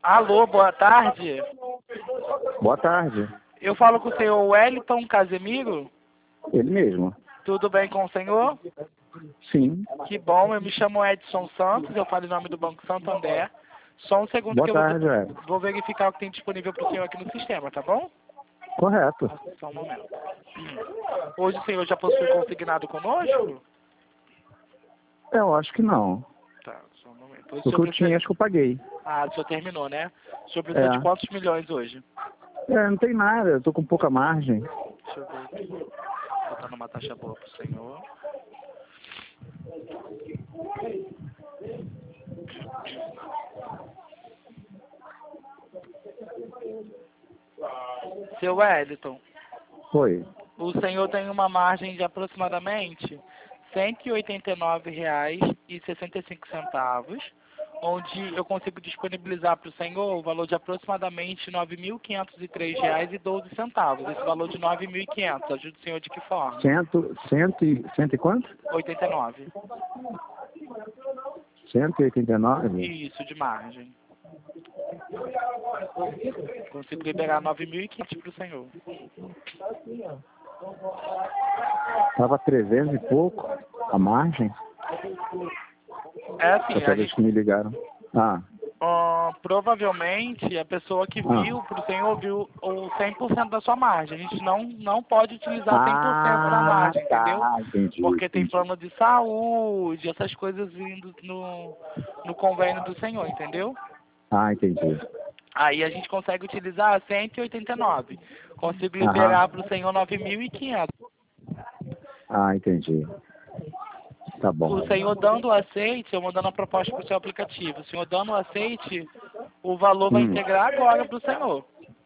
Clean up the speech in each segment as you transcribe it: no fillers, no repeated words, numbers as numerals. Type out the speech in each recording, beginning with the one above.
Alô, boa tarde. Boa tarde. Eu falo com o senhor Wellington Casemiro. Ele mesmo. Tudo bem com o senhor? Sim. Que bom, eu me chamo Edson Santos, eu falo em nome do Banco Santander. Só um segundo Boa que eu tarde, vou verificar o que tem disponível para o senhor aqui no sistema, tá bom? Correto. Só um momento. Hoje o senhor já possui consignado conosco? Eu acho que não. Tá, só um momento. Hoje O que eu tinha, acho que eu paguei. Ah, o senhor terminou, né? O senhor precisa de quantos milhões hoje? Não tem nada, eu tô com pouca margem. Deixa eu ver aqui. Botando uma taxa boa pro senhor. Seu Wellington, Foi. o senhor tem uma margem de aproximadamente R$ 189,65, onde eu consigo disponibilizar para o senhor o valor de aproximadamente R$ 9.503,12. Esse valor de 9.500, ajuda o senhor de que forma? Cento e quanto? 89. 189? Isso, de margem. Consigo liberar 9.500 para o senhor. Tava 300 e pouco a margem. É assim, Outra vez que me ligaram. Provavelmente a pessoa que viu, pro senhor viu o 100% da sua margem. A gente não pode utilizar 100% da margem, entendeu? Entendi. Porque tem plano de saúde, essas coisas vindo no convênio do senhor, entendeu? Entendi. Aí a gente consegue utilizar 189. Consigo liberar pro senhor 9.500. Entendi. Tá bom. O senhor dando o aceite, eu mandando a proposta para o seu aplicativo. O senhor dando o aceite, o valor vai integrar agora para o senhor.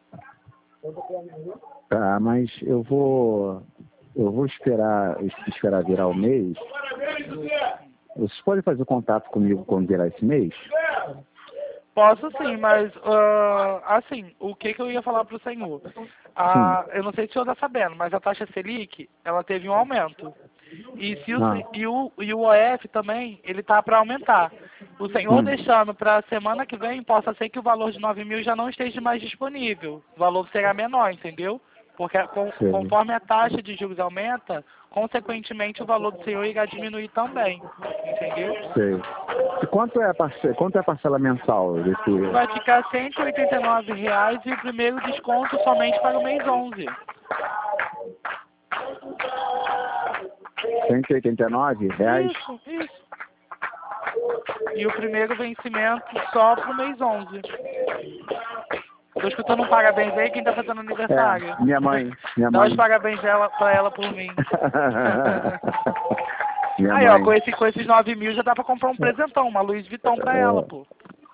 Tá, mas eu vou esperar virar o mês. Vocês podem fazer contato comigo quando virar esse mês? Posso sim, mas assim, o que eu ia falar para o senhor? Eu não sei se o senhor está sabendo, mas a taxa Selic, ela teve um aumento. E o OF também, ele tá para aumentar. O senhor deixando para a semana que vem, possa ser que o valor de 9.000 já não esteja mais disponível. O valor será menor, entendeu? Porque conforme a taxa de juros aumenta, consequentemente o valor do senhor irá diminuir também. Entendeu? Sei. E quanto é a parcela mensal desse? Vai ficar R$ 189,00 e o primeiro desconto somente para o mês 11. R$ 189? Isso. E o primeiro vencimento só para o mês 11. Tô escutando um parabéns aí, quem tá fazendo aniversário. Minha mãe. Dá os parabéns pra ela por mim. Aí, ó, com esses 9.000 já dá pra comprar um presentão, uma Louis Vuitton pra ela, pô.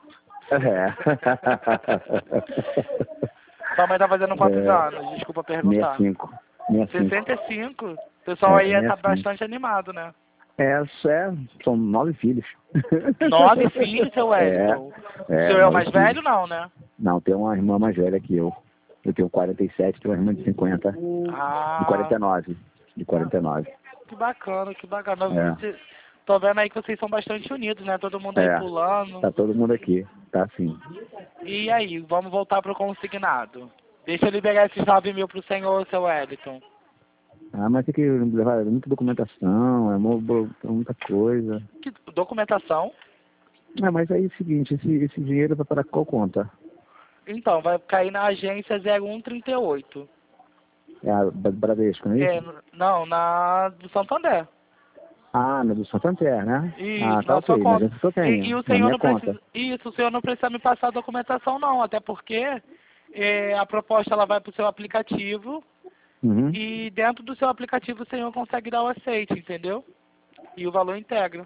Sua mãe tá fazendo quantos anos? Desculpa perguntar. 65. 65? O pessoal aí tá bastante animado, né? São 9 filhos. 9 filhos, seu Wellington? O senhor é o mais velho, não, né? Não, tem uma irmã mais velha que eu. Eu tenho 47, tenho uma irmã de 50. De 49. De 49. Que bacana, que bacana. Tô vendo aí que vocês são bastante unidos, né? Todo mundo aí pulando. Tá todo mundo aqui, tá sim. E aí, vamos voltar pro consignado. Deixa eu liberar esses 9.000 pro senhor, seu Wellington. Mas tem que levar muita documentação, muita coisa. Que documentação? Mas aí é o seguinte, esse dinheiro vai para qual conta? Então, vai cair na agência 0138. É a Bradesco, não é isso? Não, na do Santander. Na do Santander, né? Isso, tá ok, mas isso que eu tenho. E o senhor não precisa. Isso, o senhor não precisa me passar a documentação, não, até porque a proposta ela vai para o seu aplicativo. E dentro do seu aplicativo o senhor consegue dar o aceite, entendeu? E o valor integra.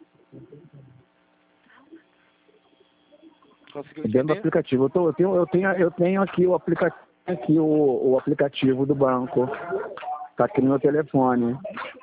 Conseguiu entender? Dentro do aplicativo. Eu tenho aqui o aplicativo do banco. Tá aqui no meu telefone.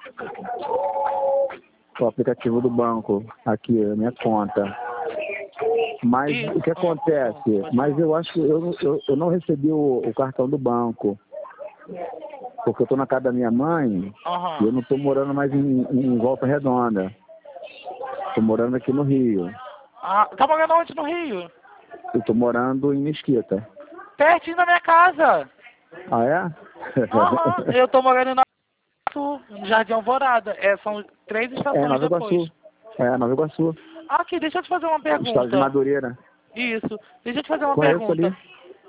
O aplicativo do banco. Aqui, a minha conta. Mas o que acontece? Mas eu acho que eu não recebi o cartão do banco. Porque eu tô na casa da minha mãe e eu não tô morando mais em Volta Redonda. Tô morando aqui no Rio. Tá morando onde no Rio? Eu tô morando em Mesquita. Pertinho da minha casa. Ah, é? Aham, eu tô morando no Jardim Alvorada. São 3 estações Nova depois. Iguaçu. Nova Iguaçu. Aqui, deixa eu te fazer uma pergunta. Estado de Madureira. Isso. Deixa eu te fazer uma Conheço pergunta. ali.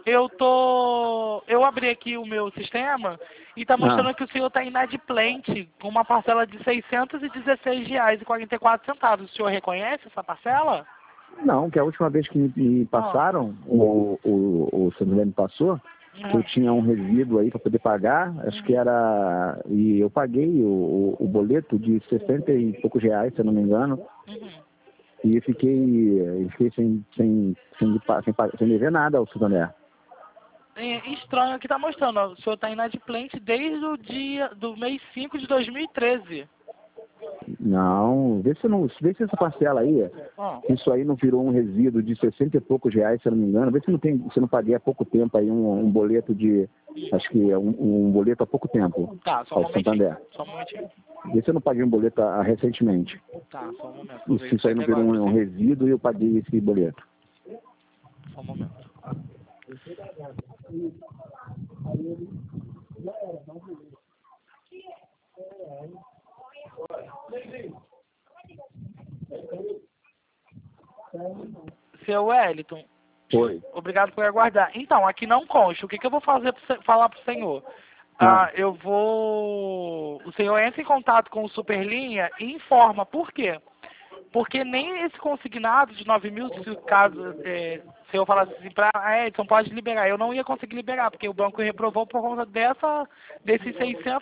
Eu abri aqui o meu sistema e tá mostrando que o senhor tá inadimplente com uma parcela de R$ 616,44. O senhor reconhece essa parcela? Não, que a última vez que me passaram, o Santander me passou, eu tinha um resíduo aí para poder pagar, acho que era... E eu paguei o boleto de 60 e poucos reais, se eu não me engano. E eu fiquei sem dever nada ao Santander. Estranho aqui tá mostrando, ó, o senhor tá inadimplente desde o do mês 5 de 2013. Não, vê se essa parcela aí, isso aí não virou um resíduo de 60 e poucos reais, se eu não me engano. Vê se não paguei há pouco tempo aí um boleto de, acho que é um boleto há pouco tempo. Tá, só um momentinho. Santander. Só um momentinho. Vê se eu não paguei um boleto recentemente. Tá, só um momento. Se isso aí não virou um resíduo e eu paguei esse boleto. Só um momento. Seu Wellington, Oi. obrigado por aguardar. Então, aqui não consta. O que eu vou falar para o senhor? O senhor entra em contato com o Superlinha e informa. Por quê? Porque nem esse consignado de 9 mil, se o caso, se eu falasse assim para Edson, pode liberar. Eu não ia conseguir liberar, porque o banco reprovou por conta desses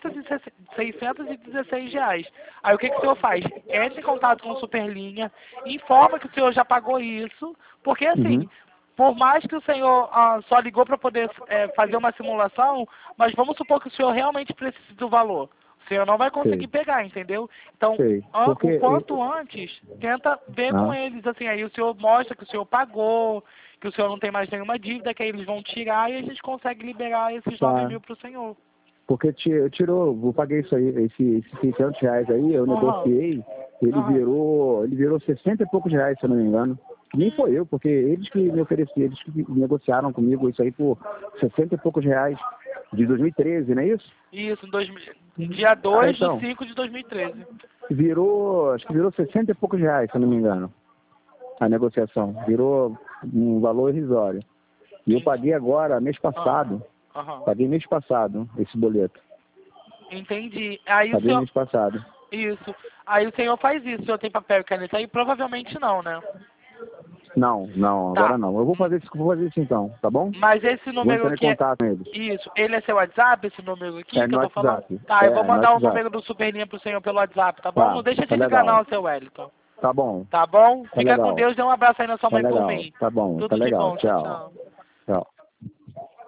616 reais. Aí o que o senhor faz? Entre em contato com o Superlinha, informa que o senhor já pagou isso, porque assim, por mais que o senhor só ligou para poder fazer uma simulação, mas vamos supor que o senhor realmente precise do valor. O senhor não vai conseguir pegar, entendeu? Então, o quanto antes, tenta ver com eles, assim, aí o senhor mostra que o senhor pagou, que o senhor não tem mais nenhuma dívida, que aí eles vão tirar e a gente consegue liberar esses 9 mil para o senhor. Porque eu paguei isso aí, esses 600 reais aí, eu negociei, ele virou 60 e poucos reais, se eu não me engano. Nem foi eu, porque eles que me ofereceram, eles que negociaram comigo isso aí por 60 e poucos reais, de 2013, não é isso? Isso, dia 2 de 5 de 2013. Acho que virou 60 e poucos reais, se eu não me engano, a negociação. Virou um valor irrisório. E eu paguei agora, mês passado, paguei mês passado esse boleto. Entendi. Aí paguei mês passado. Isso. Aí o senhor faz isso, o senhor tem papel e caneta aí? Provavelmente não, né? Não, agora não. Eu vou fazer isso então, tá bom? Mas esse número aqui contato com eles. Isso, ele é seu WhatsApp, esse número aqui que eu tô falando? WhatsApp. Tá, eu vou mandar o número do Superlinha pro senhor pelo WhatsApp, tá bom? Não deixa de ligar não, seu Wellington. Tá bom. Tá bom? Fica legal. com Deus, dê um abraço aí na sua mãe por mim. Tá bom, Tudo tá legal. de bom, Tchau. Tchau.